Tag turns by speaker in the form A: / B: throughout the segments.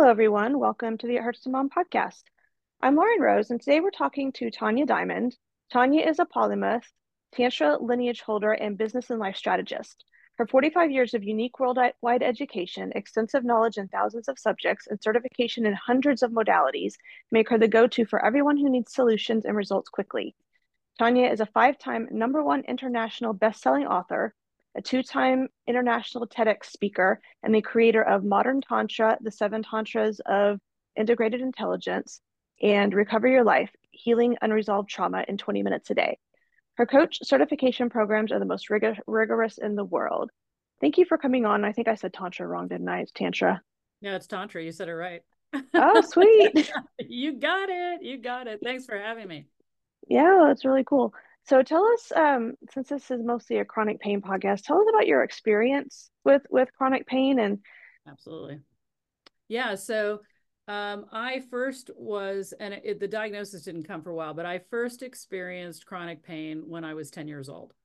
A: Hello, everyone. Welcome to the It Hurts to Mom podcast. I'm Lauren Rose, and today we're talking to Tanya Diamond. Tanya is a polymath, Tantra lineage holder, and business and life strategist. Her 45 years of unique worldwide education, extensive knowledge in thousands of subjects, and certification in hundreds of modalities make her the go-to for everyone who needs solutions and results quickly. Tanya is a five-time #1 international best-selling author, a two-time international TEDx speaker, and the creator of Modern Tantra, the Seven Tantras of Integrated Intelligence, and Recover Your Life, Healing Unresolved Trauma in 20 Minutes a Day. Her coach certification programs are the most rigorous in the world. Thank you for coming on. I think I said Tantra wrong, didn't I? It's Tantra.
B: No, it's Tantra. You said it right.
A: Oh, sweet.
B: You got it. You got it. Thanks for having me.
A: Yeah, that's really cool. So tell us, since this is mostly a chronic pain podcast, tell us about your experience with chronic pain and
B: Absolutely. Yeah. So I first was, and the diagnosis didn't come for a while, but I first experienced chronic pain when I was 10 years old.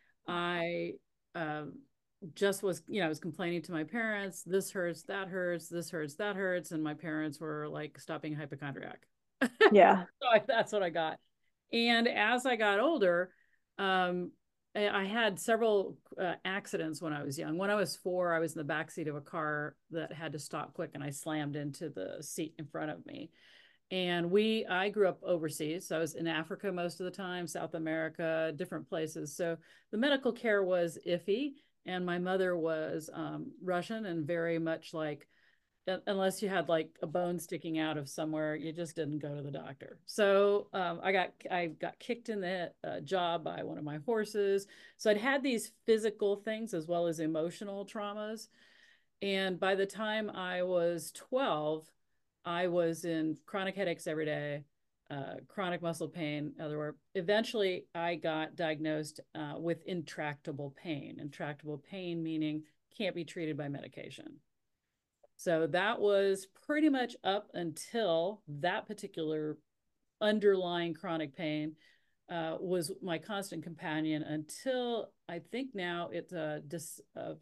B: I um, just was, I was complaining to my parents, this hurts, that hurts, this hurts, that hurts. And my parents were like, stop being hypochondriac.
A: yeah.
B: That's what I got. And as I got older, um, I had several accidents when I was young. When I was 4, I was in the back seat of a car that had to stop quick, and I slammed into the seat in front of me. And I grew up overseas. So I was in Africa most of the time, South America, different places. So the medical care was iffy. And my mother was Russian and very much like, unless you had like a bone sticking out of somewhere, you just didn't go to the doctor. So I got kicked in the jaw by one of my horses. So I'd had these physical things as well as emotional traumas. And by the time I was 12, I was in chronic headaches every day, chronic muscle pain. Other eventually, I got diagnosed with intractable pain. Intractable pain meaning can't be treated by medication. So that was pretty much up until that particular underlying chronic pain was my constant companion until I think now it's of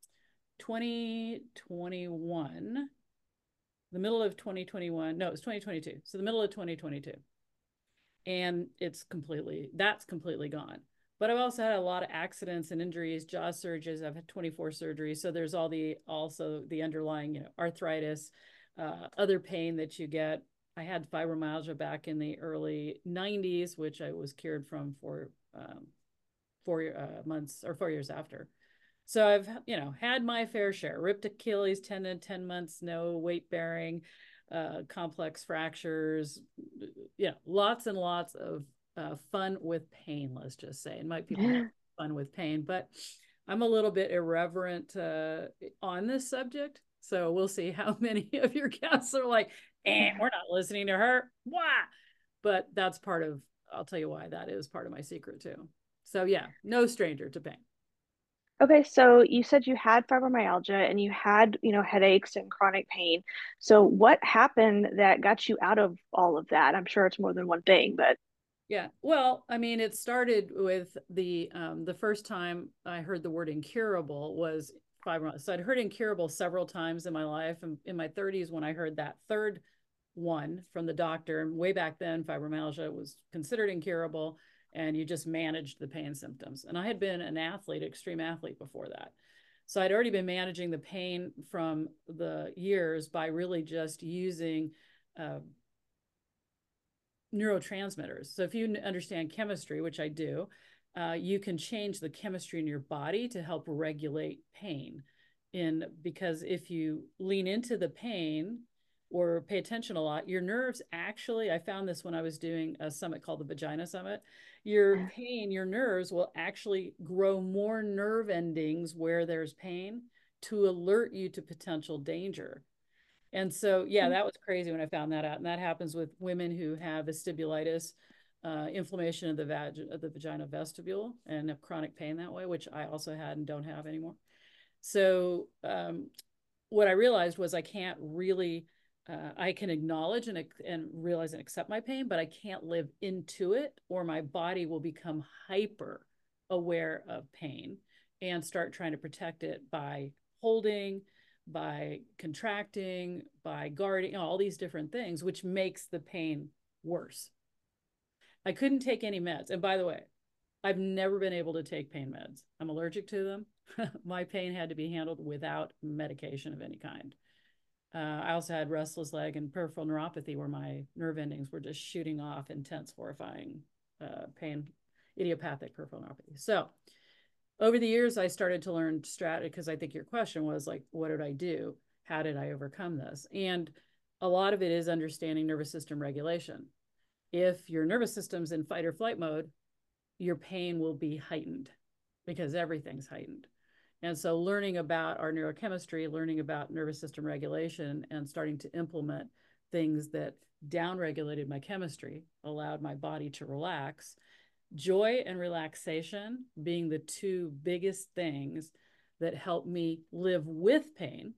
B: 2021, the middle of 2021. No, it's 2022. So the middle of 2022. And that's completely gone. But I've also had a lot of accidents and injuries, jaw surgeries. I've had 24 surgeries. So there's also the underlying, arthritis, other pain that you get. I had fibromyalgia back in the early 90s, which I was cured from for 4 months or 4 years after. So I've, had my fair share, ripped Achilles tendon, 10 months, no weight bearing, complex fractures, lots and lots of fun with pain, let's just say. And might people might fun with pain, but I'm a little bit irreverent on this subject. So we'll see how many of your guests are like, we're not listening to her. Why? But I'll tell you why that is part of my secret too. So yeah, no stranger to pain.
A: Okay, so you said you had fibromyalgia and you had, headaches and chronic pain. So what happened that got you out of all of that? I'm sure it's more than one thing, but
B: Yeah. Well, I mean, it started with the first time I heard the word incurable was fibromyalgia. So I'd heard incurable several times in my life. And in my 30s, when I heard that third one from the doctor, and way back then, fibromyalgia was considered incurable, and you just managed the pain symptoms. And I had been an athlete, extreme athlete before that. So I'd already been managing the pain from the years by really just using neurotransmitters. So if you understand chemistry, which I do, you can change the chemistry in your body to help regulate pain. Because if you lean into the pain or pay attention a lot, your nerves actually, I found this when I was doing a summit called the Vagina Summit, your nerves will actually grow more nerve endings where there's pain to alert you to potential danger. And so, yeah, that was crazy when I found that out. And that happens with women who have vestibulitis, inflammation of the vagina vestibule, and have chronic pain that way, which I also had and don't have anymore. So, what I realized was I can't really, I can acknowledge and realize and accept my pain, but I can't live into it, or my body will become hyper aware of pain and start trying to protect it by holding, by contracting, by guarding, all these different things, which makes the pain worse. I couldn't take any meds. And by the way, I've never been able to take pain meds. I'm allergic to them. My pain had to be handled without medication of any kind. I also had restless leg and peripheral neuropathy where my nerve endings were just shooting off intense, horrifying pain, idiopathic peripheral neuropathy. So over the years, I started to learn strategy because I think your question was like, what did I do? How did I overcome this? And a lot of it is understanding nervous system regulation. If your nervous system's in fight or flight mode, your pain will be heightened because everything's heightened. And so learning about our neurochemistry, learning about nervous system regulation, and starting to implement things that downregulated my chemistry, allowed my body to relax. Joy and relaxation being the two biggest things that help me live with pain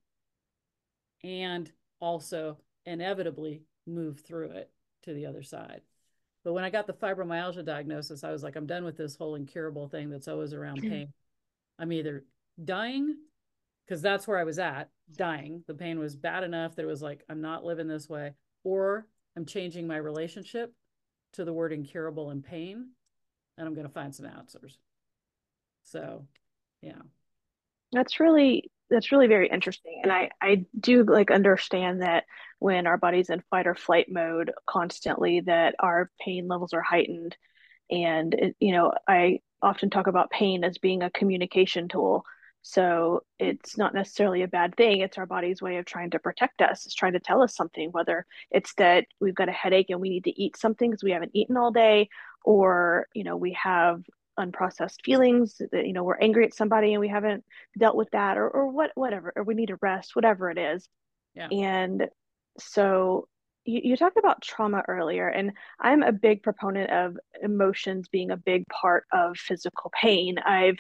B: and also inevitably move through it to the other side. But when I got the fibromyalgia diagnosis, I was like, I'm done with this whole incurable thing that's always around pain. I'm either dying, because that's where I was at, dying. The pain was bad enough that it was like, I'm not living this way, or I'm changing my relationship to the word incurable and pain, and I'm going to find some answers. So, yeah.
A: That's really very interesting. And I do like understand that when our body's in fight or flight mode constantly, that our pain levels are heightened. And I often talk about pain as being a communication tool. So it's not necessarily a bad thing. It's our body's way of trying to protect us. It's trying to tell us something, whether it's that we've got a headache and we need to eat something because we haven't eaten all day, or we have unprocessed feelings that we're angry at somebody and we haven't dealt with that, or whatever, or we need to rest, whatever it is.
B: Yeah.
A: And so you talked about trauma earlier, and I'm a big proponent of emotions being a big part of physical pain.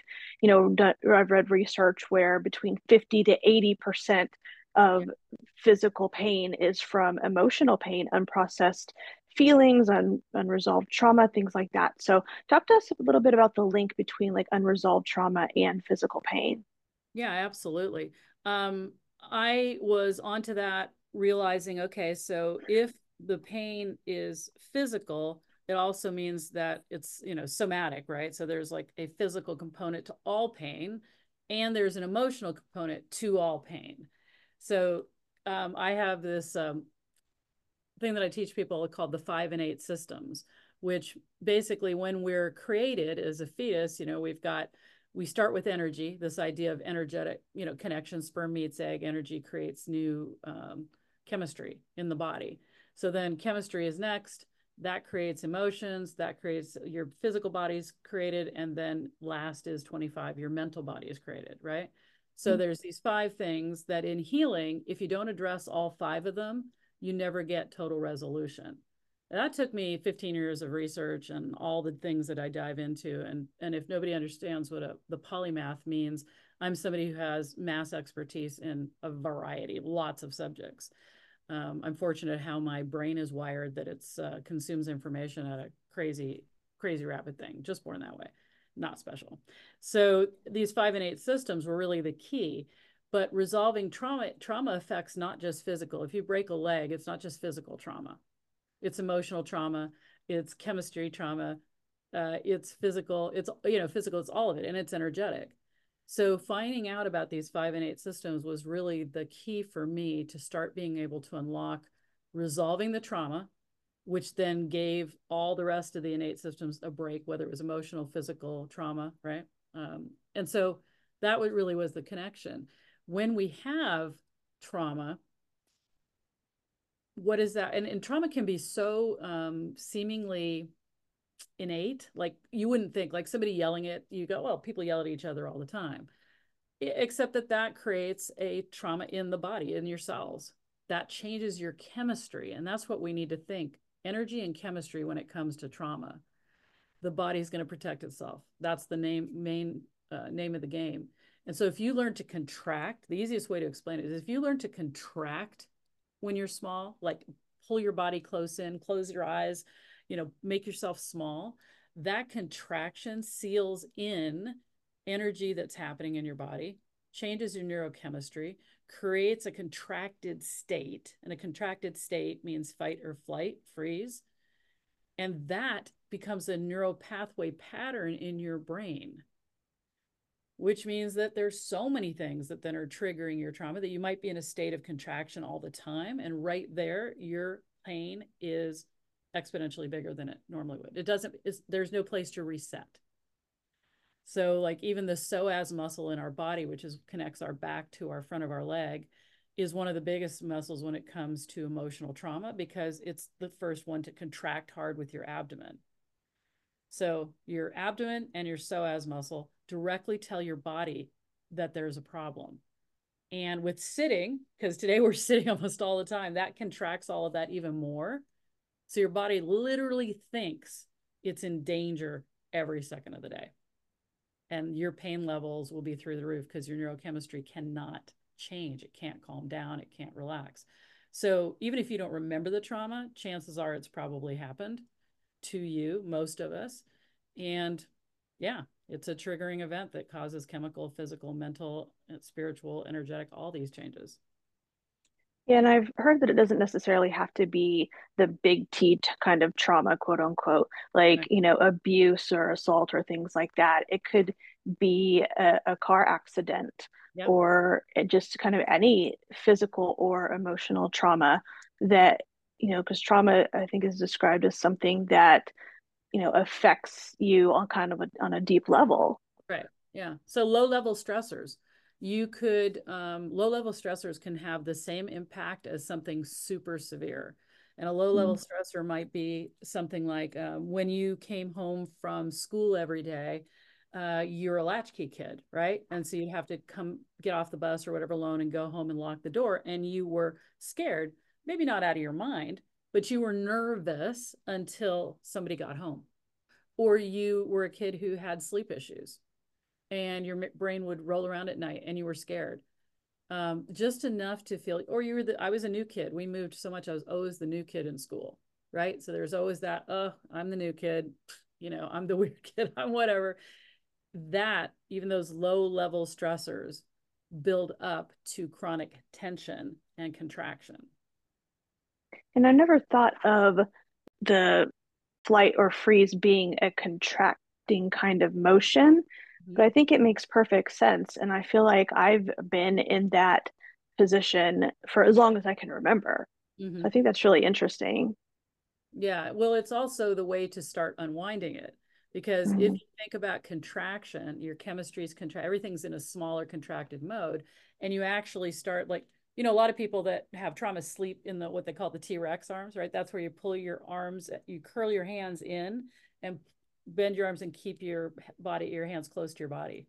A: I've read research where between 50 to 80% of physical pain is from emotional pain, unprocessed feelings, unresolved trauma, things like that. So talk to us a little bit about the link between like unresolved trauma and physical pain.
B: Yeah, absolutely. I was onto that, realizing, okay, so if the pain is physical, it also means that it's, somatic, right? So there's like a physical component to all pain, and there's an emotional component to all pain. So I have this thing that I teach people called the 5 and 8 systems, which basically when we're created as a fetus, we start with energy, this idea of energetic, connection, sperm meets egg, energy creates new chemistry in the body. So then chemistry is next. That creates emotions, that creates your physical body's created. And then last is 25, your mental body is created, right? So there's these 5 things that in healing, if you don't address all 5 of them, you never get total resolution. That took me 15 years of research and all the things that I dive into. And if nobody understands what the polymath means, I'm somebody who has mass expertise in a variety, lots of subjects. I'm fortunate how my brain is wired that it's consumes information at a crazy, crazy rapid thing, just born that way, not special. So these 5 and 8 systems were really the key. But resolving trauma affects not just physical. If you break a leg, it's not just physical trauma. It's emotional trauma, it's chemistry trauma, it's physical, physical, it's all of it, and it's energetic. So finding out about these 5 and 8 systems was really the key for me to start being able to unlock resolving the trauma, which then gave all the rest of the innate systems a break, whether it was emotional, physical, trauma, right? And so that really was the connection. When we have trauma, what is that? And trauma can be so seemingly innate. Like you wouldn't think, like somebody yelling at you, go, well, people yell at each other all the time. Except that creates a trauma in the body, in your cells. That changes your chemistry. And that's what we need to think. Energy and chemistry when it comes to trauma. The body's going to protect itself. That's the main name of the game. And so if you learn to contract, the easiest way to explain it is if you learn to contract when you're small, like pull your body close in, close your eyes, make yourself small, that contraction seals in energy that's happening in your body. changes your neurochemistry, creates a contracted state. And a contracted state means fight or flight, freeze. And that becomes a neural pathway pattern in your brain, which means that there's so many things that then are triggering your trauma that you might be in a state of contraction all the time. And right there, your pain is exponentially bigger than it normally would. It doesn't, there's no place to reset. So like even the psoas muscle in our body, which is connects our back to our front of our leg, is one of the biggest muscles when it comes to emotional trauma because it's the first one to contract hard with your abdomen. So your abdomen and your psoas muscle directly tell your body that there's a problem. And with sitting, because today we're sitting almost all the time, that contracts all of that even more. So your body literally thinks it's in danger every second of the day. And your pain levels will be through the roof because your neurochemistry cannot change. It can't calm down. It can't relax. So even if you don't remember the trauma, chances are it's probably happened to you, most of us. And yeah, it's a triggering event that causes chemical, physical, mental, spiritual, energetic, all these changes.
A: Yeah, and I've heard that it doesn't necessarily have to be the big T kind of trauma, quote unquote, like,
B: Right.
A: abuse or assault or things like that. It could be a car accident
B: Yep.
A: or just kind of any physical or emotional trauma that, because trauma, I think, is described as something that, affects you on kind of on a deep level.
B: Right. Yeah. So low level stressors, you could, low level stressors can have the same impact as something super severe. And a low level
A: Mm.
B: stressor might be something like when you came home from school every day, you're a latchkey kid, right? And so you'd have to come get off the bus or whatever alone and go home and lock the door. And you were scared, maybe not out of your mind, but you were nervous until somebody got home. Or you were a kid who had sleep issues and your brain would roll around at night and you were scared. Just enough to feel, or I was a new kid. We moved so much. I was always the new kid in school, right? So there's always that, oh, I'm the new kid. I'm the weird kid. I'm whatever. That, even those low level stressors build up to chronic tension and contraction.
A: And I never thought of the flight or freeze being a contracting kind of motion,
B: Mm-hmm.
A: but I think it makes perfect sense. And I feel like I've been in that position for as long as I can remember.
B: Mm-hmm.
A: So I think that's really interesting.
B: Yeah, well, it's also the way to start unwinding it. Because if
A: Mm-hmm.
B: you think about contraction, your chemistry is everything's in a smaller contracted mode. And you actually start like, a lot of people that have trauma sleep in the what they call the T-Rex arms, right? That's where you pull your arms, you curl your hands in and bend your arms and keep your your hands close to your body.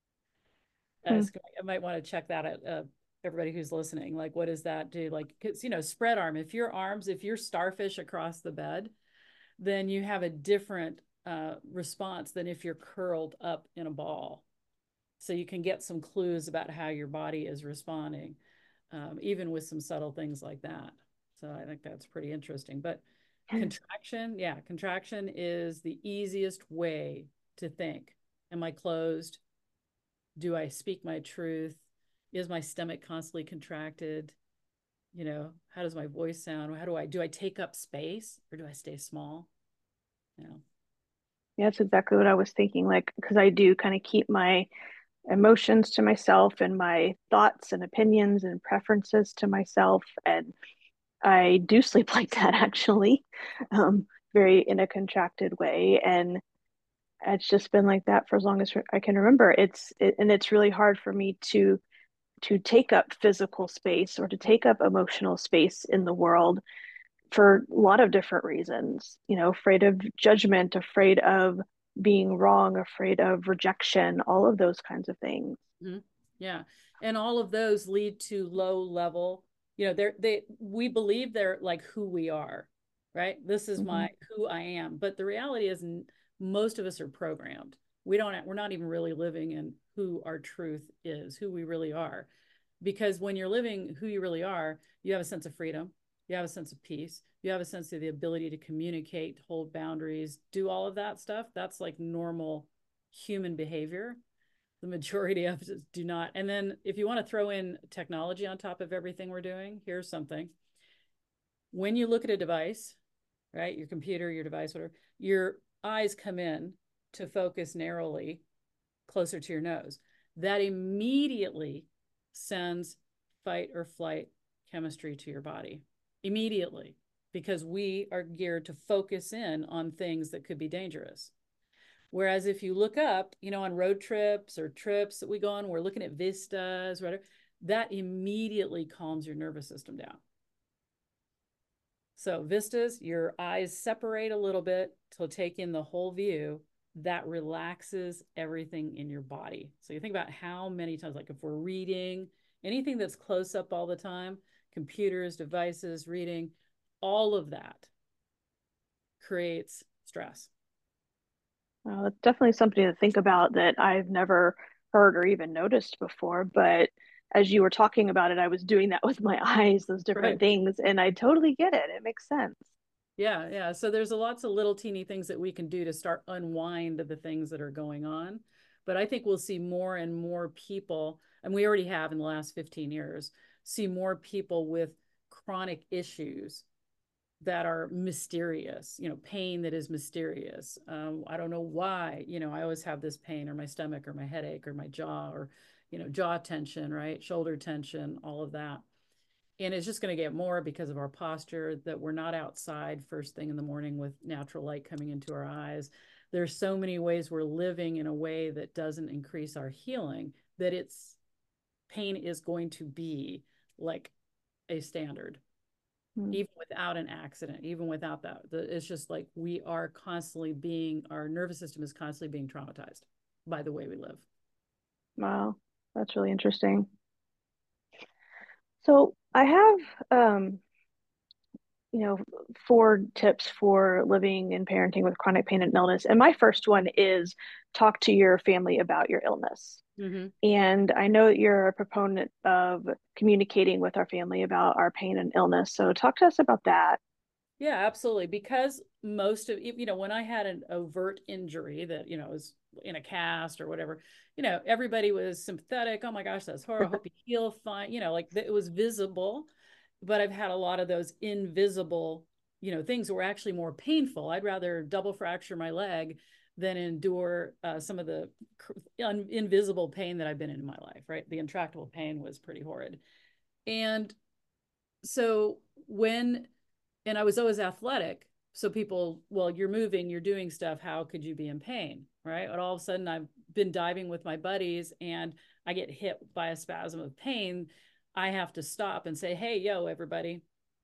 B: I might want to check that out. Everybody who's listening, like, what does that do? Like, because spread arm. If you're starfish across the bed, then you have a different response than if you're curled up in a ball. So you can get some clues about how your body is responding, even with some subtle things like that. So I think that's pretty interesting. But contraction, yeah, contraction is the easiest way to think. Am I closed? Do I speak my truth? Is my stomach constantly contracted? How does my voice sound? Do I take up space or do I stay small? Yeah.
A: Yeah, that's exactly what I was thinking. Like, because I do kind of keep my emotions to myself and my thoughts and opinions and preferences to myself. And I do sleep like that actually, very in a contracted way. And it's just been like that for as long as I can remember. And it's really hard for me to take up physical space or to take up emotional space in the world for a lot of different reasons. Afraid of judgment, afraid of being wrong, afraid of rejection, all of those kinds of things.
B: Mm-hmm. Yeah. And all of those lead to low level, we believe they're like who we are, right? This is
A: Mm-hmm.
B: who I am. But the reality is most of us are programmed. We're not even really living in who our truth is, who we really are. Because when you're living who you really are, you have a sense of freedom, you have a sense of peace, you have a sense of the ability to communicate, hold boundaries, do all of that stuff. That's like normal human behavior. The majority of us do not. And then if you want to throw in technology on top of everything we're doing, here's something. When you look at a device, right, your computer, your device, whatever, your eyes come in to focus narrowly closer to your nose. That immediately sends fight or flight chemistry to your body. Immediately, because we are geared to focus in on things that could be dangerous. Whereas if you look up, on road trips or trips that we go on, we're looking at vistas, whatever, that immediately calms your nervous system down. So vistas, your eyes separate a little bit to take in the whole view. That relaxes everything in your body. So you think about how many times, like if we're reading, anything that's close up all the time, computers, devices, reading, all of that creates stress.
A: Well, it's definitely something to think about that I've never heard or even noticed before. But as you were talking about it, I was doing that with my eyes, those different
B: Right.
A: things, and I totally get it. It makes sense.
B: Yeah, yeah. So there's lots of little teeny things that we can do to start unwind the things that are going on. But I think we'll see more and more people, and we already have in the last 15 years, see more people with chronic issues that are mysterious, pain that is mysterious. I don't know why, I always have this pain or my stomach or my headache or my jaw or, jaw tension, right? Shoulder tension, all of that. And it's just going to get more because of our posture, that we're not outside first thing in the morning with natural light coming into our eyes. There's so many ways we're living in a way that doesn't increase our healing, that pain is going to be like a standard,
A: Mm.
B: even without an accident, even without that. It's just like we are constantly our nervous system is constantly being traumatized by the way we live.
A: Wow, that's really interesting. So I have, you know, 4 tips for living and parenting with chronic pain and illness. And my first one is talk to your family about your illness.
B: Mm-hmm.
A: And I know that you're a proponent of communicating with our family about our pain and illness. So talk to us about that.
B: Yeah, absolutely. Because most of, when I had an overt injury that, was in a cast or whatever, everybody was sympathetic. Oh my gosh, that's horrible. I hope you heal fine. Like it was visible. But I've had a lot of those invisible, things that were actually more painful. I'd rather double fracture my leg than endure some of the invisible pain that I've been in my life, right? The intractable pain was pretty horrid. And so and I was always athletic. So people, well, you're moving, you're doing stuff. How could you be in pain? Right. And all of a sudden I've been diving with my buddies and I get hit by a spasm of pain. I have to stop and say, hey, yo, everybody.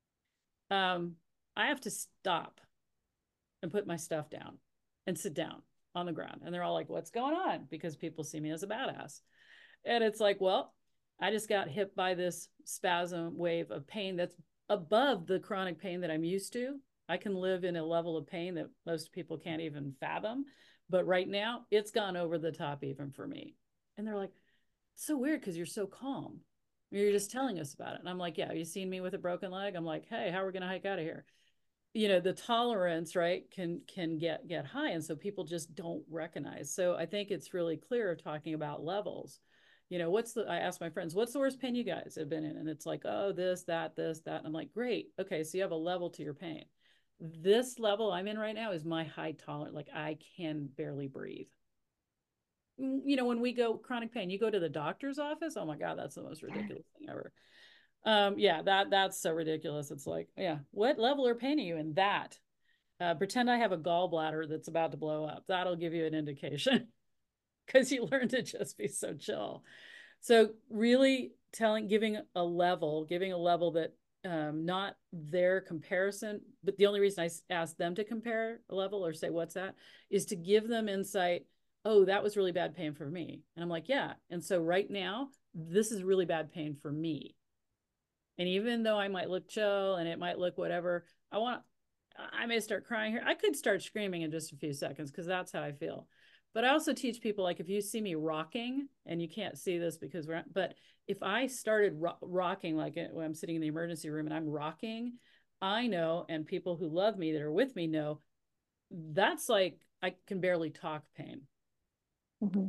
B: I have to stop and put my stuff down and sit down on the ground. And they're all like, what's going on? Because people see me as a badass. And it's like, well, I just got hit by this spasm wave of pain that's above the chronic pain that I'm used to. I can live in a level of pain that most people can't even fathom. But right now, it's gone over the top even for me. And they're like, it's so weird because you're so calm. You're just telling us about it. And I'm like, yeah, have you seen me with a broken leg? I'm like, hey, how are we going to hike out of here? The tolerance, right, can get high. And so people just don't recognize. So I think it's really clear talking about levels. I asked my friends, what's the worst pain you guys have been in? And it's like, oh, this, that. And I'm like, great. Okay. So you have a level to your pain. This level I'm in right now is my high tolerance. Like I can barely breathe. When we go chronic pain, you go to the doctor's office. Oh my God, that's the most ridiculous thing ever. Yeah, that's so ridiculous. It's like, yeah, what level or pain are you in? That pretend I have a gallbladder that's about to blow up. That'll give you an indication because you learn to just be so chill. So really giving a level that not their comparison, but the only reason I ask them to compare a level or say, what's that, is to give them insight. Oh, that was really bad pain for me. And I'm like, yeah. And so right now, this is really bad pain for me. And even though I might look chill and it might look whatever, I may start crying here. I could start screaming in just a few seconds because that's how I feel. But I also teach people, like, if you see me rocking, and you can't see this because but if I started rocking, like when I'm sitting in the emergency room and I'm rocking, I know, and people who love me that are with me know, that's like, I can barely talk pain.
A: Mm-hmm.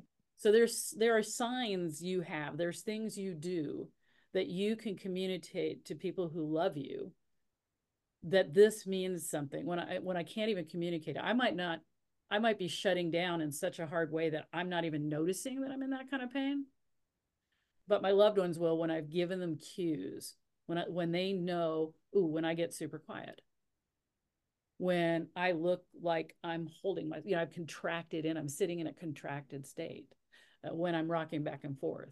B: So there are signs you have, there's things you do that you can communicate to people who love you that this means something. When I can't even communicate, I might be shutting down in such a hard way that I'm not even noticing that I'm in that kind of pain. But my loved ones will, when I've given them cues, when they know, ooh, when I get super quiet, when I look like I'm holding my, I've contracted in, I'm sitting in a contracted state, when I'm rocking back and forth,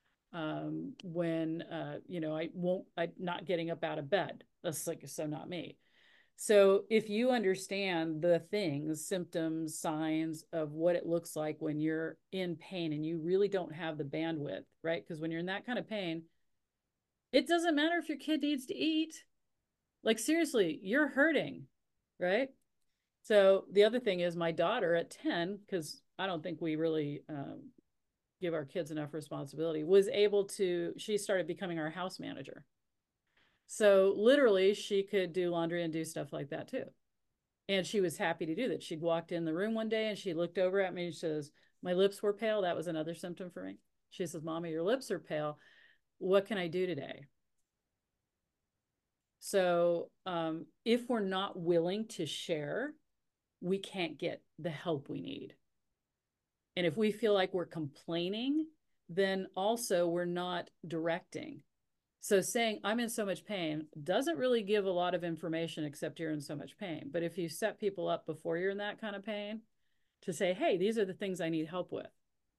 B: when, I'm not getting up out of bed. That's like, so not me. So if you understand the things, symptoms, signs of what it looks like when you're in pain and you really don't have the bandwidth, right? Because when you're in that kind of pain, it doesn't matter if your kid needs to eat. Like, seriously, you're hurting, right? So the other thing is my daughter at 10, because I don't think we really give our kids enough responsibility, she started becoming our house manager. So literally she could do laundry and do stuff like that too. And she was happy to do that. She'd walked in the room one day and she looked over at me and she says, my lips were pale. That was another symptom for me. She says, Mama, your lips are pale. What can I do today? So if we're not willing to share, we can't get the help we need. And if we feel like we're complaining, then also we're not directing. So saying I'm in so much pain doesn't really give a lot of information except you're in so much pain. But if you set people up before you're in that kind of pain to say, hey, these are the things I need help with.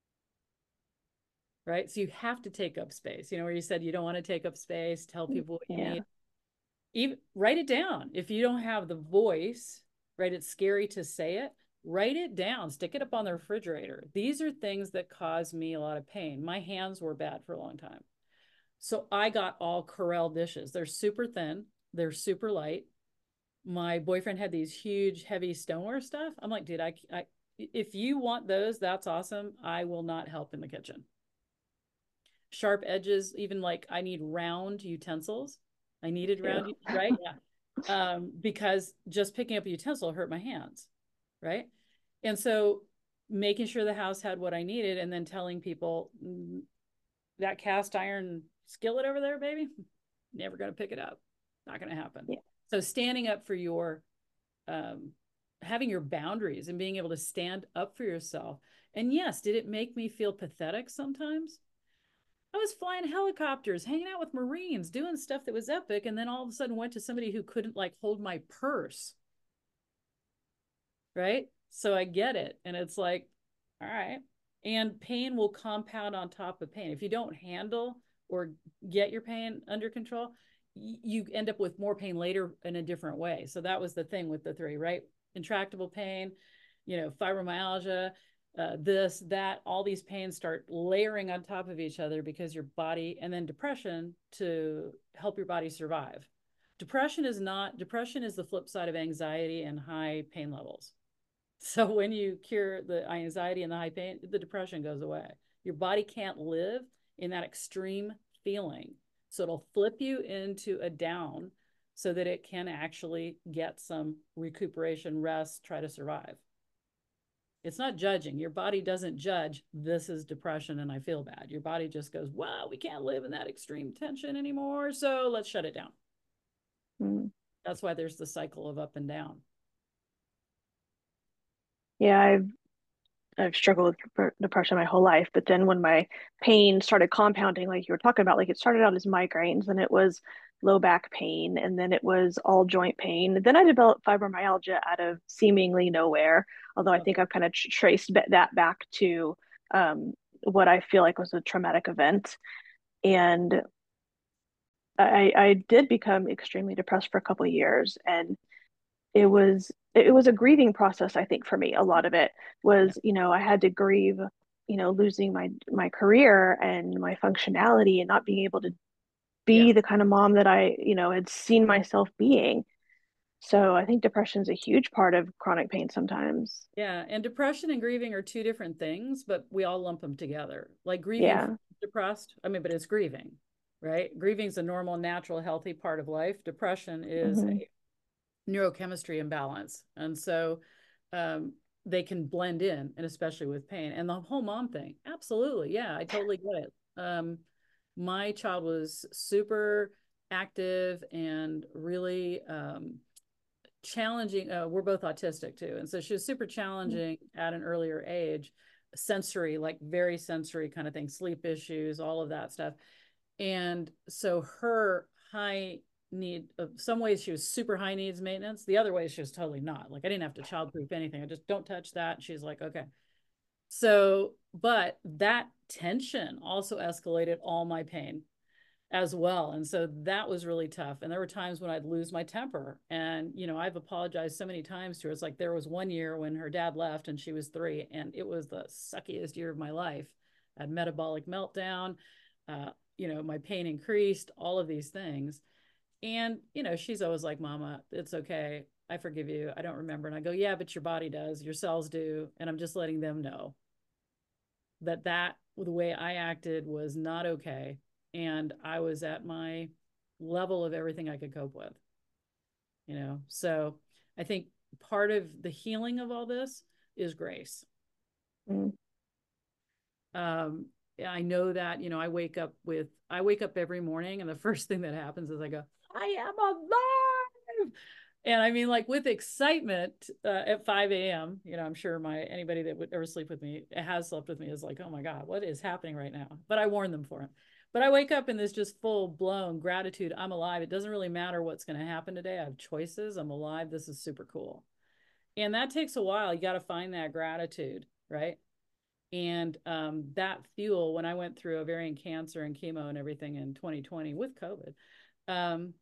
B: Right. So you have to take up space, where you said you don't want to take up space, tell people what you need. Even write it down. If you don't have the voice, right, it's scary to say it. Write it down, stick it up on the refrigerator. These are things that cause me a lot of pain. My hands were bad for a long time. So I got all Corelle dishes. They're super thin. They're super light. My boyfriend had these huge, heavy stoneware stuff. I'm like, dude, if you want those, that's awesome. I will not help in the kitchen. Sharp edges, even like I need round utensils. I needed round, right? Yeah. Because just picking up a utensil hurt my hands, right? And so making sure the house had what I needed and then telling people that cast iron skillet over there, baby, never going to pick it up. Not going to happen. Yeah. So standing up for your, having your boundaries and being able to stand up for yourself. And yes, did it make me feel pathetic sometimes? I was flying helicopters, hanging out with Marines, doing stuff that was epic, and then all of a sudden went to somebody who couldn't like hold my purse. Right? So I get it. And it's like, all right. And pain will compound on top of pain. If you don't handle or get your pain under control, you end up with more pain later in a different way. So that was the thing with the three, right? Intractable pain, fibromyalgia, this, that, all these pains start layering on top of each other because your body, and then depression to help your body survive. Depression is the flip side of anxiety and high pain levels. So when you cure the anxiety and the high pain, the depression goes away. Your body can't live in that extreme feeling. So it'll flip you into a down so that it can actually get some recuperation, rest, try to survive. It's not judging. Your body doesn't judge, this is depression and I feel bad. Your body just goes, wow, we can't live in that extreme tension anymore, so let's shut it down. That's why there's the cycle of up and down.
A: Yeah, I've struggled with depression my whole life, but then when my pain started compounding, like you were talking about, like it started out as migraines, and it was low back pain, and then it was all joint pain. And then I developed fibromyalgia out of seemingly nowhere, although I think I've kind of traced that back to what I feel like was a traumatic event. And I did become extremely depressed for a couple of years, and it was a grieving process. I think for me, a lot of it was, I had to grieve, losing my career and my functionality and not being able to be the kind of mom that I, had seen myself being. So I think depression is a huge part of chronic pain sometimes.
B: Yeah, and depression and grieving are two different things, but we all lump them together. Like grieving, depressed, but it's grieving, right? Grieving is a normal, natural, healthy part of life. Depression is a neurochemistry imbalance. And so they can blend in, and especially with pain. And the whole mom thing, absolutely, yeah, I totally get it. My child was super active and really challenging. We're both autistic too, and so she was super challenging at an earlier age, sensory, like very sensory kind of thing, sleep issues, all of that stuff. And so her high need, of some ways she was super high needs maintenance, the other ways she was totally not. Like I didn't have to childproof anything, I just don't touch that, and she's like, okay. So but that tension also escalated all my pain as well. And so that was really tough. And there were times when I'd lose my temper. And, you know, I've apologized so many times to her. It's like there was one year when her dad left and she was 3, and it was the suckiest year of my life. I had metabolic meltdown. You know, my pain increased, all of these things. And, you know, she's always like, Mama, it's okay. I forgive you. I don't remember. And I go, yeah, but your body does, your cells do. And I'm just letting them know that the way I acted was not okay. And I was at my level of everything I could cope with, you know? So I think part of the healing of all this is grace.
A: Mm.
B: I know that, you know, I wake up every morning, and the first thing that happens is I go, I am alive. And I mean, like with excitement at 5 a.m., you know, I'm sure anybody that would ever sleep with me, has slept with me, is like, oh my God, what is happening right now? But I warn them for it. But I wake up in this just full blown gratitude. I'm alive. It doesn't really matter what's going to happen today. I have choices. I'm alive. This is super cool. And that takes a while. You got to find that gratitude, right? And that fuel, when I went through ovarian cancer and chemo and everything in 2020 with COVID, um,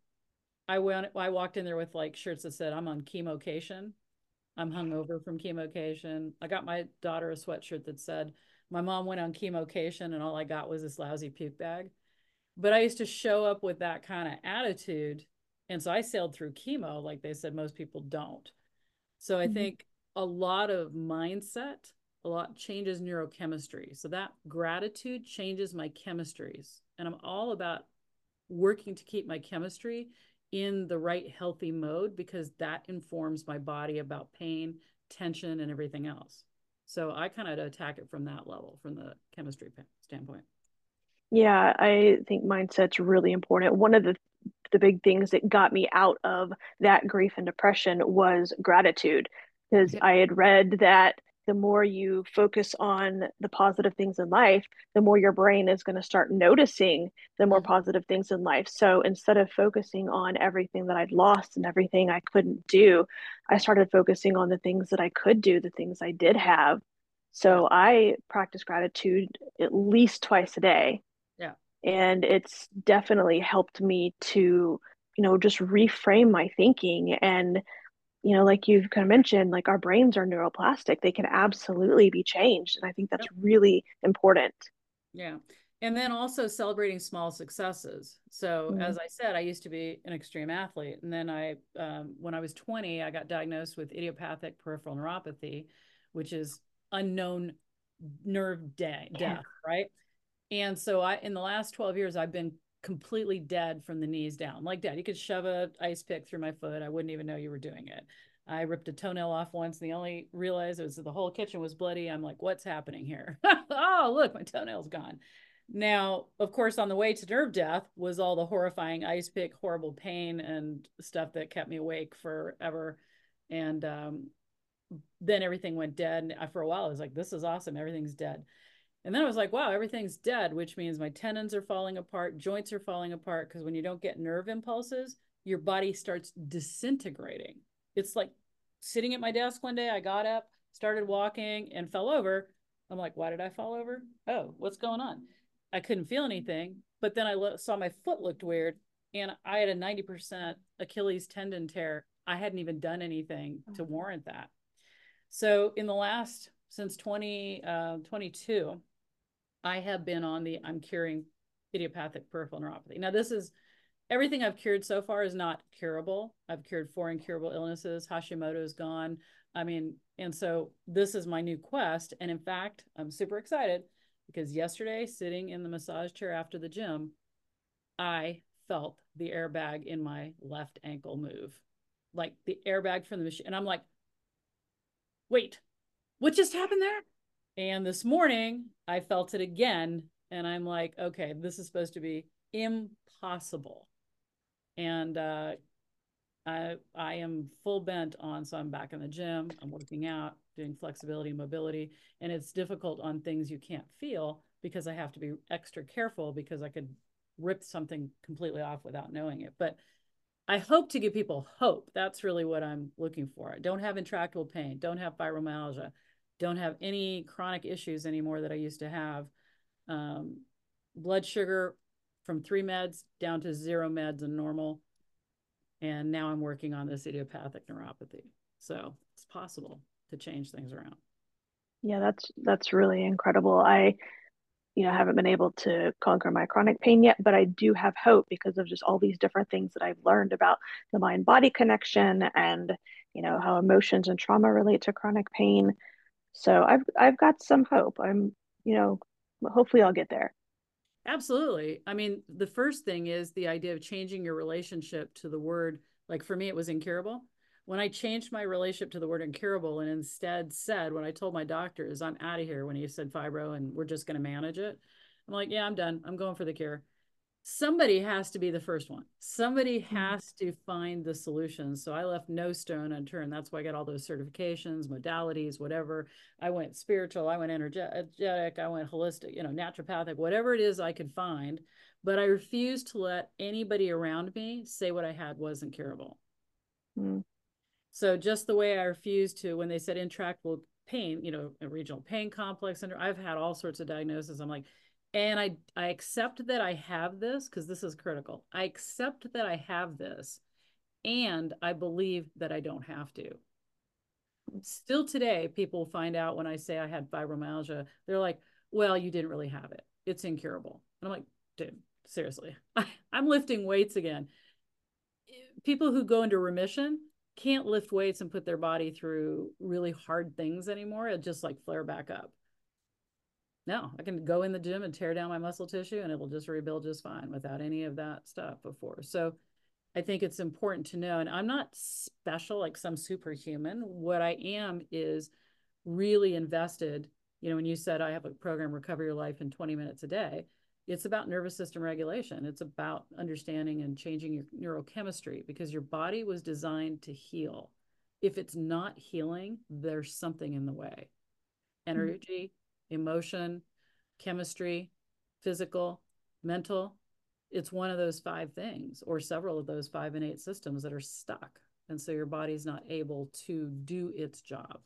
B: I walked in there with like shirts that said, I'm on chemocation. I'm hungover from chemocation. I got my daughter a sweatshirt that said, my mom went on chemocation and all I got was this lousy puke bag. But I used to show up with that kind of attitude. And so I sailed through chemo like they said most people don't. So I
A: Mhm.
B: think a lot of mindset, a lot changes neurochemistry. So that gratitude changes my chemistries. And I'm all about working to keep my chemistry in the right healthy mode, because that informs my body about pain, tension, and everything else. So I kind of attack it from that level, from the chemistry standpoint.
A: Yeah, I think mindset's really important. One of the big things that got me out of that grief and depression was gratitude, because
B: Yeah.
A: I had read that the more you focus on the positive things in life, the more your brain is going to start noticing the more
B: Mm-hmm.
A: positive things in life. So instead of focusing on everything that I'd lost and everything I couldn't do, I started focusing on the things that I could do, the things I did have.
B: Yeah.
A: So I practice gratitude at least twice a day,
B: Yeah.
A: and it's definitely helped me to, just reframe my thinking. And like you've kind of mentioned, like our brains are neuroplastic, they can absolutely be changed, and I think that's
B: Yep.
A: really important.
B: Yeah. And then also celebrating small successes. So,
A: Mm-hmm.
B: as I said, I used to be an extreme athlete. And then when I was 20, I got diagnosed with idiopathic peripheral neuropathy, which is unknown nerve
A: Yeah.
B: death, right? And so in the last 12 years, I've been completely dead from the knees down, like dead. You could shove a ice pick through my foot. I wouldn't even know you were doing it. I ripped a toenail off once, and the only realized it was the whole kitchen was bloody. I'm like, what's happening here? Oh, look, my toenail's gone. Now, of course, on the way to nerve death was all the horrifying ice pick, horrible pain, and stuff that kept me awake forever. And then everything went dead. And for a while, I was like, this is awesome. Everything's dead. And then I was like, wow, everything's dead, which means my tendons are falling apart, joints are falling apart, because when you don't get nerve impulses, your body starts disintegrating. It's like sitting at my desk one day, I got up, started walking, and fell over. I'm like, why did I fall over? Oh, what's going on? I couldn't feel anything, but then I saw my foot looked weird, and I had a 90% Achilles tendon tear. I hadn't even done anything to warrant that. So in the last, since 2022, I have been on I'm curing idiopathic peripheral neuropathy. Now, this is everything I've cured so far is not curable. I've cured 4 incurable illnesses. Hashimoto is gone. I mean, and so this is my new quest. And in fact, I'm super excited because yesterday, sitting in the massage chair after the gym, I felt the airbag in my left ankle move, like the airbag from the machine. And I'm like, wait, what just happened there? And this morning I felt it again. And I'm like, okay, this is supposed to be impossible. And I am full bent on, so I'm back in the gym, I'm working out, doing flexibility and mobility. And it's difficult on things you can't feel because I have to be extra careful because I could rip something completely off without knowing it. But I hope to give people hope. That's really what I'm looking for. I don't have intractable pain, don't have fibromyalgia, don't have any chronic issues anymore that I used to have. Um, Blood sugar from 3 meds down to 0 meds and normal. And now I'm working on this idiopathic neuropathy. So it's possible to change things around.
A: Yeah, that's really incredible. I haven't been able to conquer my chronic pain yet, but I do have hope because of just all these different things that I've learned about the mind body connection and, how emotions and trauma relate to chronic pain. So I've got some hope. You know, hopefully I'll get there.
B: Absolutely. I mean, the first thing is the idea of changing your relationship to the word. Like for me, it was incurable. When I changed my relationship to the word incurable and instead said, when I told my doctors, I'm out of here when he said fibro and we're just going to manage it, I'm like, yeah, I'm done. I'm going for the cure. Somebody has to be the first one. Somebody
A: Mm.
B: has to find the solutions. So I left no stone unturned. That's why I got all those certifications, modalities, whatever. I went spiritual, I went energetic, I went holistic, naturopathic, whatever it is I could find. But I refused to let anybody around me say what I had wasn't curable.
A: Mm.
B: So just the way I refused to, when they said intractable pain, a regional pain complex, and I've had all sorts of diagnoses. I'm like, and I accept that I have this because this is critical. I accept that I have this, and I believe that I don't have to. Still today, people find out when I say I had fibromyalgia, they're like, well, you didn't really have it. It's incurable. And I'm like, dude, seriously, I'm lifting weights again. People who go into remission can't lift weights and put their body through really hard things anymore. It just like flare back up. No, I can go in the gym and tear down my muscle tissue and it will just rebuild just fine without any of that stuff before. So I think it's important to know, and I'm not special like some superhuman. What I am is really invested. When you said I have a program, Recover Your Life in 20 minutes a day, it's about nervous system regulation. It's about understanding and changing your neurochemistry because your body was designed to heal. If it's not healing, there's something in the way.
A: Mm.
B: Energy, emotion, chemistry, physical, mental. It's one of those 5 things or several of those 5 innate systems that are stuck. And so your body's not able to do its job.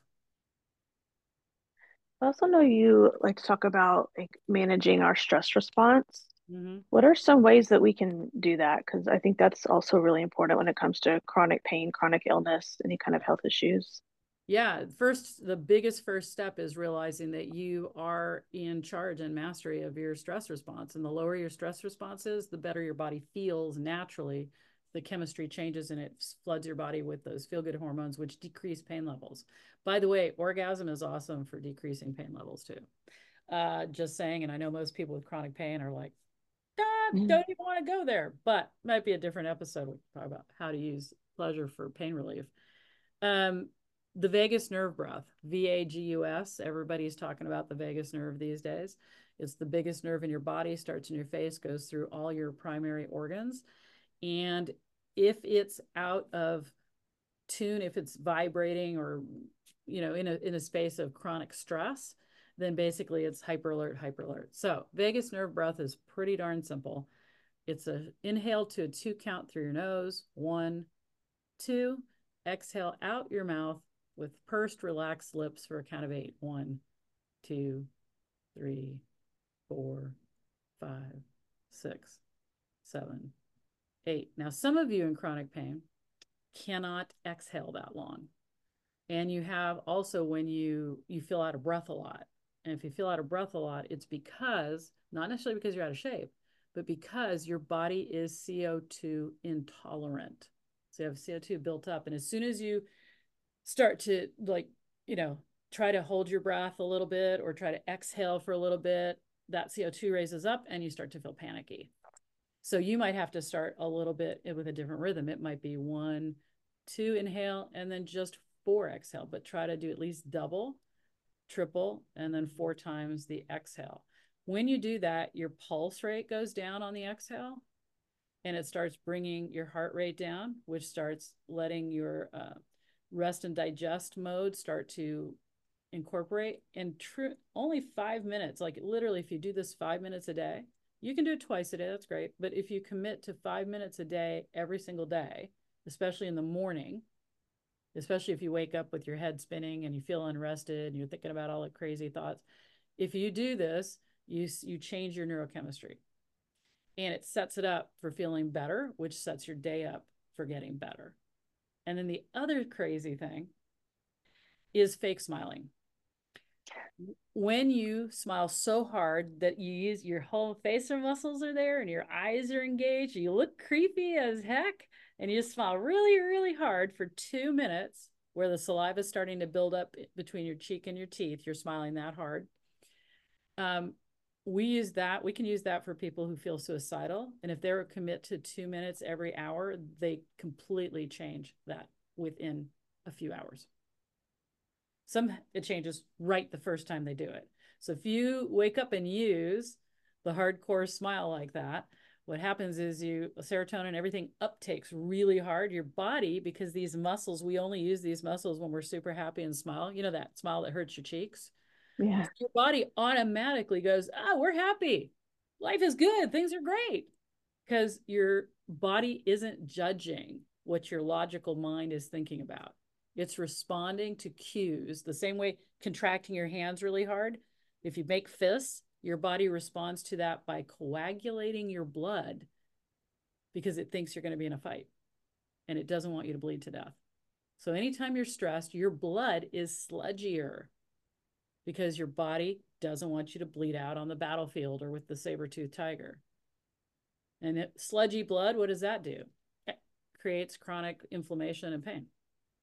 A: I also know you like to talk about like managing our stress response.
B: Mm-hmm.
A: What are some ways that we can do that? Because I think that's also really important when it comes to chronic pain, chronic illness, any kind of health issues.
B: Yeah, the biggest first step is realizing that you are in charge and mastery of your stress response. And the lower your stress response is, the better your body feels naturally. The chemistry changes and it floods your body with those feel good hormones, which decrease pain levels. By the way, orgasm is awesome for decreasing pain levels too. Just saying, and I know most people with chronic pain are like, ah,
A: Mm.
B: don't even want to go there, but might be a different episode. We talk about how to use pleasure for pain relief. Um, the vagus nerve breath, VAGUS. Everybody's talking about the vagus nerve these days. It's the biggest nerve in your body, starts in your face, goes through all your primary organs. And if it's out of tune, if it's vibrating or in a space of chronic stress, then basically it's hyper alert, hyper alert. So vagus nerve breath is pretty darn simple. It's a inhale to a 2 count through your nose, 1, 2. Exhale out your mouth with pursed, relaxed lips for a count of 8. 1, 2, 3, 4, 5, 6, 7, 8. Now, some of you in chronic pain cannot exhale that long. And you have also when you feel out of breath a lot. And if you feel out of breath a lot, it's because, not necessarily because you're out of shape, but because your body is CO2 intolerant. So you have CO2 built up. And as soon as you start to try to hold your breath a little bit or try to exhale for a little bit, that CO2 raises up and you start to feel panicky. So you might have to start a little bit with a different rhythm. It might be 1, 2 inhale and then just 4 exhale, but try to do at least double triple, and then 4 times the exhale. When you do that, your pulse rate goes down on the exhale, and it starts bringing your heart rate down, which starts letting your rest and digest mode start to incorporate. And only 5 minutes, like literally, if you do this 5 minutes a day, you can do it twice a day, that's great. But if you commit to 5 minutes a day, every single day, especially in the morning, especially if you wake up with your head spinning and you feel unrested and you're thinking about all the crazy thoughts, if you do this, you change your neurochemistry, and it sets it up for feeling better, which sets your day up for getting better. And then the other crazy thing is fake smiling. When you smile so hard that you use your whole facial muscles are there and your eyes are engaged, you look creepy as heck, and you just smile really, really hard for 2 minutes, where the saliva is starting to build up between your cheek and your teeth. You're smiling that hard. We can use that for people who feel suicidal. And if they're commit to 2 minutes every hour, they completely change that within a few hours. It changes right the first time they do it. So if you wake up and use the hardcore smile like that, what happens is serotonin, everything uptakes really hard. Your body, because these muscles, we only use these muscles when we're super happy and smile. You know, that smile that hurts your cheeks?
A: Yeah.
B: Your body automatically goes, we're happy. Life is good. Things are great. Because your body isn't judging what your logical mind is thinking about. It's responding to cues the same way contracting your hands really hard. If you make fists, your body responds to that by coagulating your blood because it thinks you're going to be in a fight and it doesn't want you to bleed to death. So anytime you're stressed, your blood is sludgier because your body doesn't want you to bleed out on the battlefield or with the saber-toothed tiger. And sludgy blood, what does that do? It creates chronic inflammation and pain.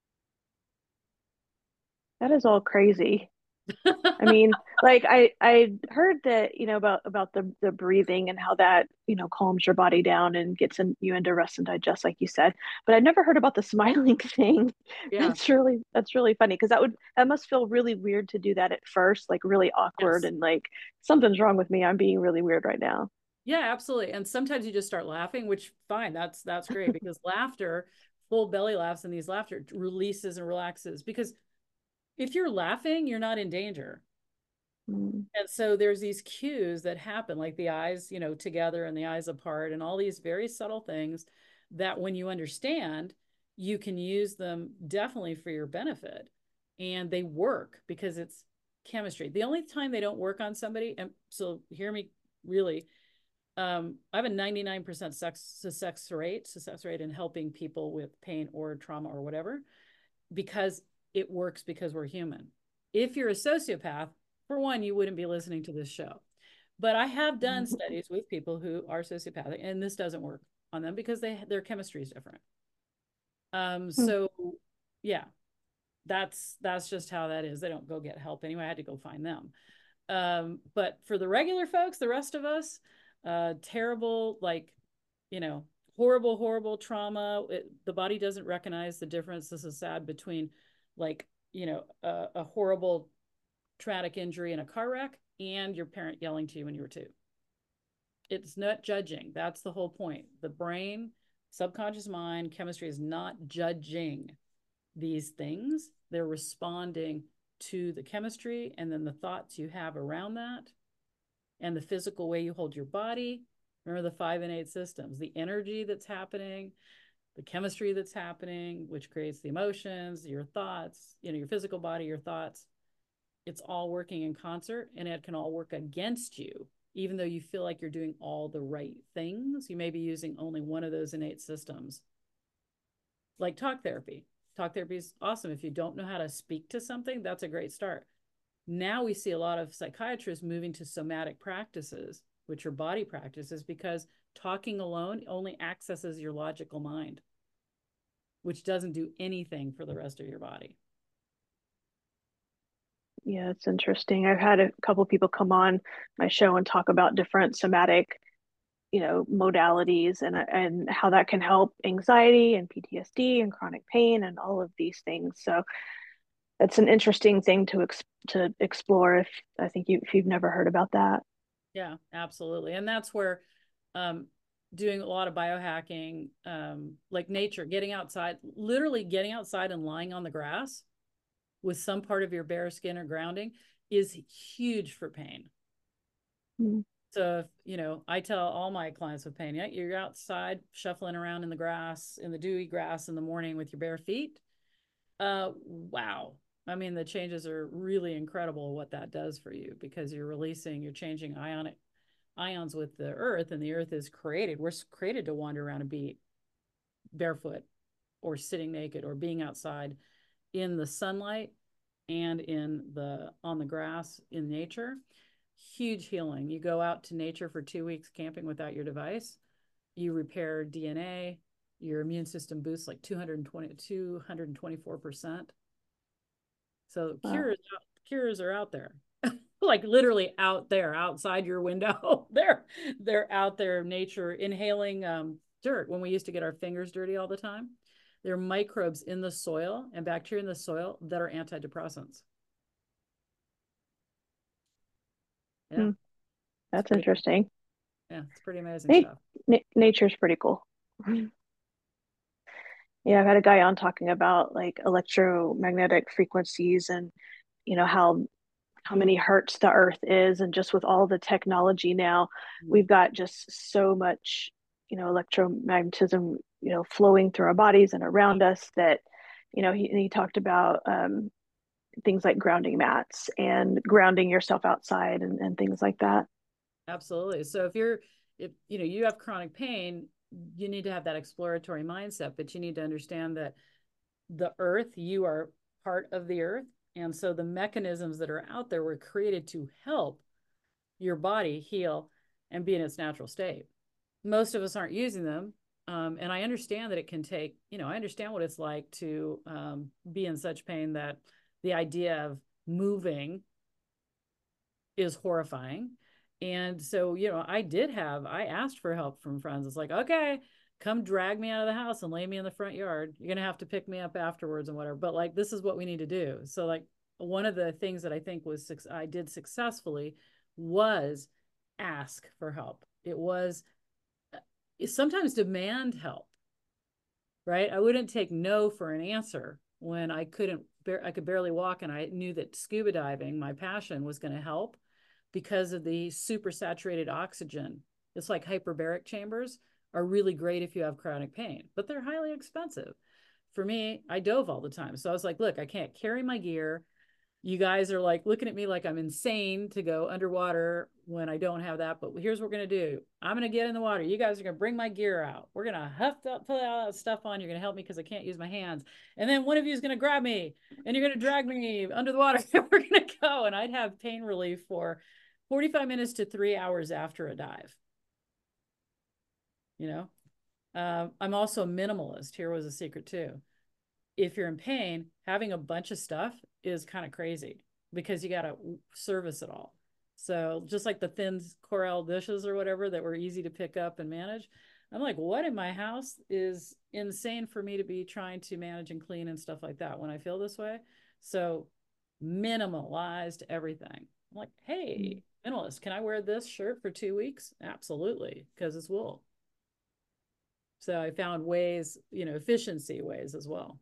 A: That is all crazy. I mean, like I heard that, about the breathing and how that, calms your body down and gets you into rest and digest, like you said. But I've never heard about the smiling thing.
B: Yeah.
A: That's really funny, because that must feel really weird to do that at first, like really awkward,
B: Yes.
A: and like something's wrong with me. I'm being really weird right now.
B: Yeah, absolutely. And sometimes you just start laughing, which fine, that's great, because laughter, full belly laughs, and these laughter releases and relaxes, because if you're laughing, you're not in danger.
A: Mm.
B: And so there's these cues that happen, like the eyes, together and the eyes apart, and all these very subtle things that when you understand, you can use them definitely for your benefit. And they work because it's chemistry. The only time they don't work on somebody, and so hear me really, I have a 99% success rate in helping people with pain or trauma or whatever, because it works because we're human. If you're a sociopath, for one, you wouldn't be listening to this show. But I have done studies with people who are sociopathic, and this doesn't work on them because their chemistry is different.
A: Hmm.
B: So yeah, that's just how that is. They don't go get help anyway. I had to go find them. But for the regular folks, the rest of us, terrible, like, horrible, horrible trauma. The body doesn't recognize the difference. This is sad, between like, a horrible traumatic injury in a car wreck and your parent yelling to you when you were 2. It's not judging. That's the whole point. The brain, subconscious mind, chemistry is not judging these things. They're responding to the chemistry and then the thoughts you have around that and the physical way you hold your body. Remember the 5 innate systems, the energy that's happening, the chemistry that's happening, which creates the emotions, your thoughts, your physical body, your thoughts. It's all working in concert, and it can all work against you. Even though you feel like you're doing all the right things, you may be using only one of those innate systems. Like talk therapy. Talk therapy is awesome. If you don't know how to speak to something, that's a great start. Now we see a lot of psychiatrists moving to somatic practices, which are body practices, because talking alone only accesses your logical mind, which doesn't do anything for the rest of your body.
A: Yeah, it's interesting. I've had a couple people come on my show and talk about different somatic, modalities, and how that can help anxiety and PTSD and chronic pain and all of these things. So it's an interesting thing to explore to explore if you've never heard about that.
B: Yeah, absolutely. And that's where um, doing a lot of biohacking, like nature, getting outside, literally getting outside and lying on the grass with some part of your bare skin or grounding is huge for pain.
A: Mm.
B: So if, I tell all my clients with pain, yeah, you're outside shuffling around in the grass, in the dewy grass in the morning with your bare feet. Wow. I mean, the changes are really incredible what that does for you because you're changing ions with the earth, and the earth is created. We're created to wander around and be barefoot or sitting naked or being outside in the sunlight and on the grass in nature. Huge healing. You go out to nature for 2 weeks camping without your device, you repair DNA, your immune system boosts like 224%. So
A: Wow.
B: cures are out there. Like literally out there, outside your window. They're out there, nature, inhaling dirt. When we used to get our fingers dirty all the time, there are microbes in the soil and bacteria in the soil that are antidepressants. Yeah,
A: Hmm.
B: it's
A: That's
B: pretty.
A: interesting.
B: Yeah, it's pretty amazing
A: Na-
B: stuff.
A: Nature's pretty cool. Yeah, I've had a guy on talking about like electromagnetic frequencies and how many hertz the earth is, and just with all the technology now,
B: Mm.
A: we've got just so much, electromagnetism, flowing through our bodies and around us that, he talked about things like grounding mats and grounding yourself outside and things like that.
B: Absolutely. So if you have chronic pain, you need to have that exploratory mindset, but you need to understand that the earth, you are part of the earth. And so the mechanisms that are out there were created to help your body heal and be in its natural state. Most of us aren't using them. And I understand that it can take, I understand what it's like to be in such pain that the idea of moving is horrifying. And so, I asked for help from friends. It's like, okay, come drag me out of the house and lay me in the front yard. You're going to have to pick me up afterwards and whatever. But like, this is what we need to do. So, like, one of the things that I think I did successfully was ask for help. It was sometimes demand help, right? I wouldn't take no for an answer when I could barely walk, and I knew that scuba diving, my passion, was going to help because of the super saturated oxygen. It's like hyperbaric chambers are really great if you have chronic pain, but they're highly expensive. For me, I dove all the time. So I was like, look, I can't carry my gear. You guys are like looking at me like I'm insane to go underwater when I don't have that. But here's what we're going to do. I'm going to get in the water. You guys are going to bring my gear out. We're going to put all that stuff on. You're going to help me because I can't use my hands. And then one of you is going to grab me and you're going to drag me under the water. We're going to go. And I'd have pain relief for 45 minutes to 3 hours after a dive. You know, I'm also a minimalist. Here was a secret too. If you're in pain, having a bunch of stuff is kind of crazy because you got to service it all. So just like the thin Corelle dishes or whatever that were easy to pick up and manage, I'm like, what in my house is insane for me to be trying to manage and clean and stuff like that when I feel this way. So minimalized everything. I'm like, hey, minimalist, can I wear this shirt for 2 weeks? Absolutely, because it's wool. So I found ways, efficiency ways as well.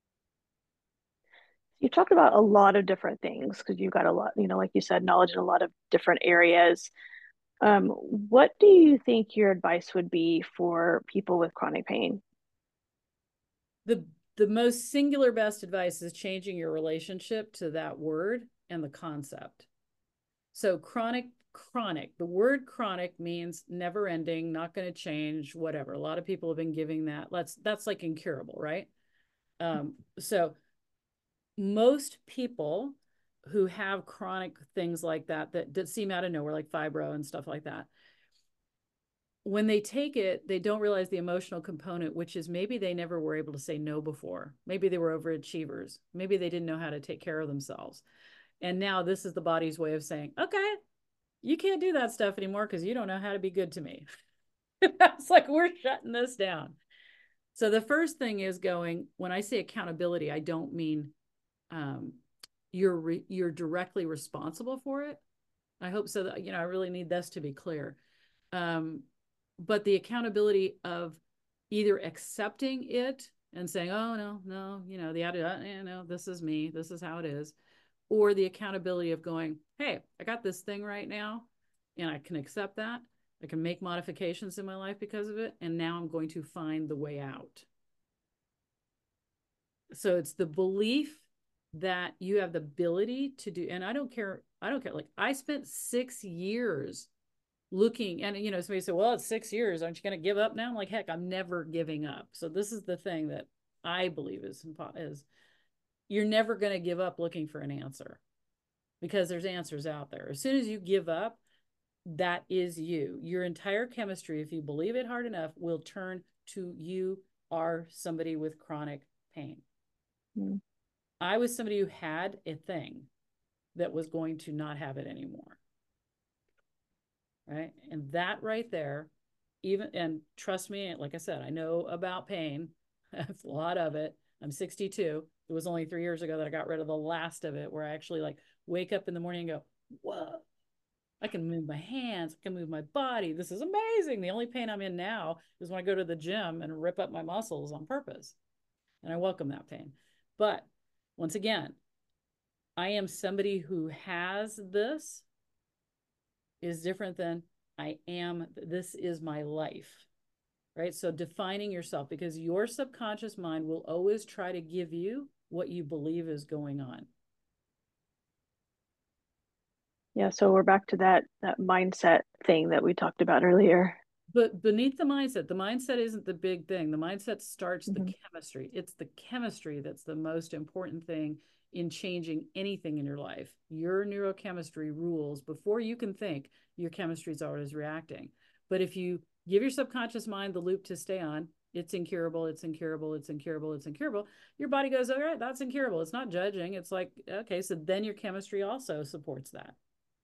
A: You talked about a lot of different things because you've got a lot, like you said, knowledge in a lot of different areas. What do you think your advice would be for people with chronic pain?
B: the the most singular best advice is changing your relationship to that word and the concept. So chronic, the word chronic means never ending, not going to change, whatever. A lot of people have been giving that's like incurable, right? So most people who have chronic things like that seem out of nowhere, like fibro and stuff like that, when they take it, they don't realize the emotional component, which is maybe they never were able to say no before. Maybe they were overachievers. Maybe they didn't know how to take care of themselves. And now this is the body's way of saying, okay, you can't do that stuff anymore because you don't know how to be good to me. That's like, we're shutting this down. So the first thing is when I say accountability, I don't mean you're directly responsible for it. I hope so that, I really need this to be clear. But the accountability of either accepting it and saying, oh, no, the attitude, no, this is me, this is how it is, or the accountability of going, hey, I got this thing right now and I can accept that. I can make modifications in my life because of it. And now I'm going to find the way out. So it's the belief that you have the ability to do, and I don't care. Like, I spent 6 years looking, and somebody said, well, it's 6 years, aren't you going to give up now? I'm like, heck, I'm never giving up. So this is the thing that I believe is you're never going to give up looking for an answer, because there's answers out there. As soon as you give up, that is you. Your entire chemistry, if you believe it hard enough, will turn to you are somebody with chronic pain. Mm-hmm. I was somebody who had a thing that was going to not have it anymore. Right. And that right there, and trust me, like I said, I know about pain. I have a lot of it. I'm 62. It was only 3 years ago that I got rid of the last of it, where I actually like wake up in the morning and go, whoa, I can move my hands, I can move my body. This is amazing. The only pain I'm in now is when I go to the gym and rip up my muscles on purpose. And I welcome that pain. But once again, I am somebody who has this is different than I am, this is my life, right? So defining yourself, because your subconscious mind will always try to give you what you believe is going on.
A: Yeah, so we're back to that mindset thing that we talked about earlier.
B: But beneath the mindset isn't the big thing. The mindset starts the chemistry. It's the chemistry that's the most important thing in changing anything in your life. Your neurochemistry rules before you can think. Your chemistry is always reacting. But if you give your subconscious mind the loop to stay on, it's incurable, it's incurable, it's incurable, it's incurable. Your body goes, all right, that's incurable. It's not judging. It's like, okay, so then your chemistry also supports that.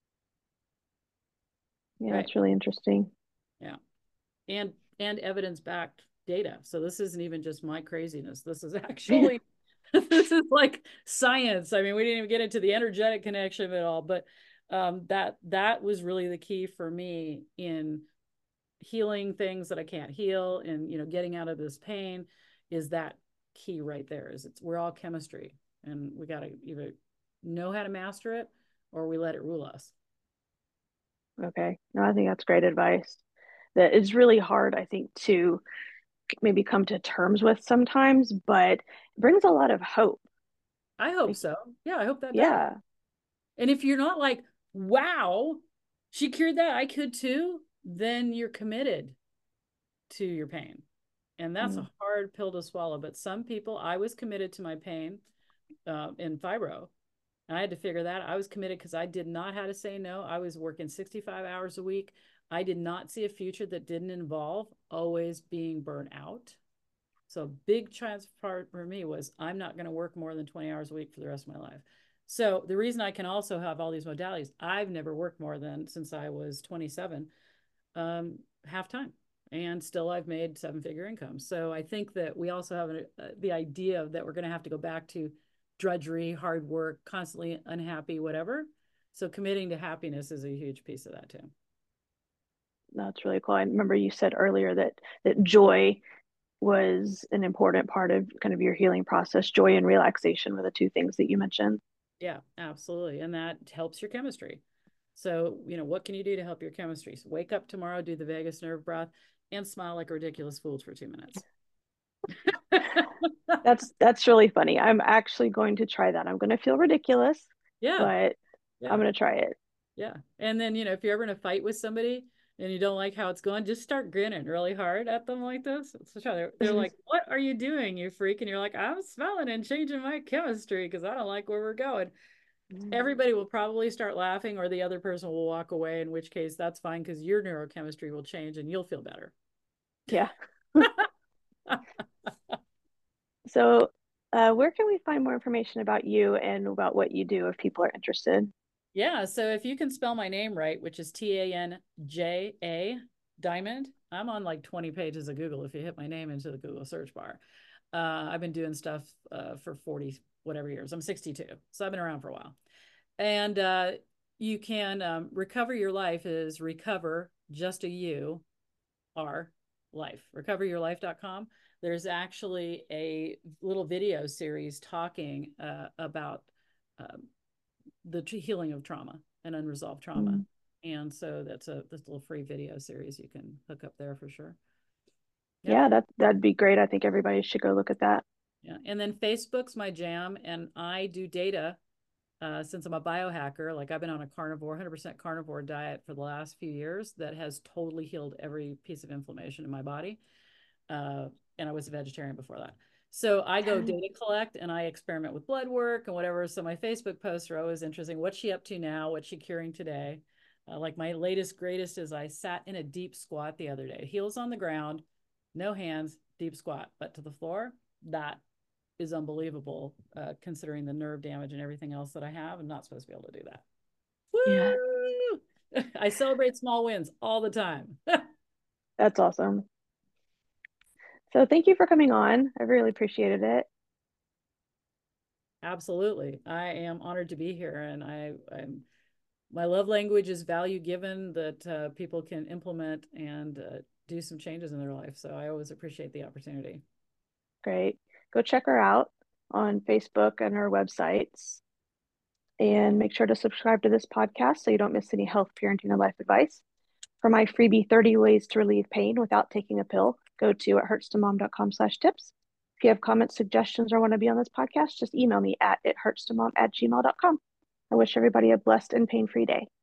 A: Yeah, right. That's really interesting.
B: Yeah. And evidence-backed data. So this isn't even just my craziness. This is actually, this is like science. I mean, we didn't even get into the energetic connection of it all, but that was really the key for me in healing things that I can't heal, and getting out of this pain is that key right there. We're all chemistry, and we got to either know how to master it or we let it rule us.
A: Okay. No, I think that's great advice. That it's really hard, I think, to maybe come to terms with sometimes, but it brings a lot of hope.
B: I hope so. Yeah, I hope that
A: does.
B: And if you're not like, wow, she cured that, I could too, then you're committed to your pain. And that's a hard pill to swallow. But some people, I was committed to my pain in fibro. And I had to figure that. I was committed because I did not know how to say no. I was working 65 hours a week. I did not see a future that didn't involve always being burnt out. So a big chance part for me was I'm not going to work more than 20 hours a week for the rest of my life. So the reason I can also have all these modalities, I've never worked more than, since I was 27, half time. And still I've made 7-figure income. So I think that we also have the idea that we're going to have to go back to drudgery, hard work, constantly unhappy, whatever. So committing to happiness is a huge piece of that too.
A: That's really cool. I remember you said earlier that joy was an important part of kind of your healing process. Joy and relaxation were the two things that you mentioned.
B: Yeah, absolutely. And that helps your chemistry. So, what can you do to help your chemistry? So wake up tomorrow, do the vagus nerve breath, and smile like a ridiculous fool for 2 minutes.
A: That's really funny. I'm actually going to try that. I'm going to feel ridiculous, but I'm going to try it.
B: Yeah. And then, if you're ever in a fight with somebody and you don't like how it's going, just start grinning really hard at them like this. They're like, what are you doing, you freak? And you're like, I'm smelling and changing my chemistry because I don't like where we're going. Everybody will probably start laughing, or the other person will walk away, in which case that's fine because your neurochemistry will change and you'll feel better.
A: Yeah. So where can we find more information about you and about what you do if people are interested?
B: Yeah, so if you can spell my name right, which is Tanja Diamond, I'm on like 20 pages of Google if you hit my name into the Google search bar. I've been doing stuff for 40 whatever years. I'm 62, so I've been around for a while. And you can recover your life is recover just a you are life. Recoveryourlife.com. There's actually a little video series talking about um, the healing of trauma and unresolved trauma.
A: Mm.
B: And so that's a this little free video series you can hook up there for sure. Yep.
A: Yeah, that'd be great. I think everybody should go look at that.
B: Yeah. And then Facebook's my jam, and I do data since I'm a biohacker. Like I've been on a carnivore, 100% carnivore diet for the last few years that has totally healed every piece of inflammation in my body. And I was a vegetarian before that. So I go data collect and I experiment with blood work and whatever. So my Facebook posts are always interesting. What's she up to now? What's she curing today? Like my latest, greatest is I sat in a deep squat the other day, heels on the ground, no hands, deep squat, but to the floor. That is unbelievable, considering the nerve damage and everything else that I have. I'm not supposed to be able to do that.
A: Yeah,
B: Woo! I celebrate small wins all the time.
A: that's awesome. So thank you for coming on. I really appreciated it.
B: Absolutely. I am honored to be here. And I'm my love language is value given that people can implement and do some changes in their life. So I always appreciate the opportunity.
A: Great. Go check her out on Facebook and her websites. And make sure to subscribe to this podcast so you don't miss any health, parenting, and life advice. For my freebie 30 ways to relieve pain without taking a pill, go to ithurtstomom.com/tips. If you have comments, suggestions, or want to be on this podcast, just email me at ithurtstomom@gmail.com. I wish everybody a blessed and pain-free day.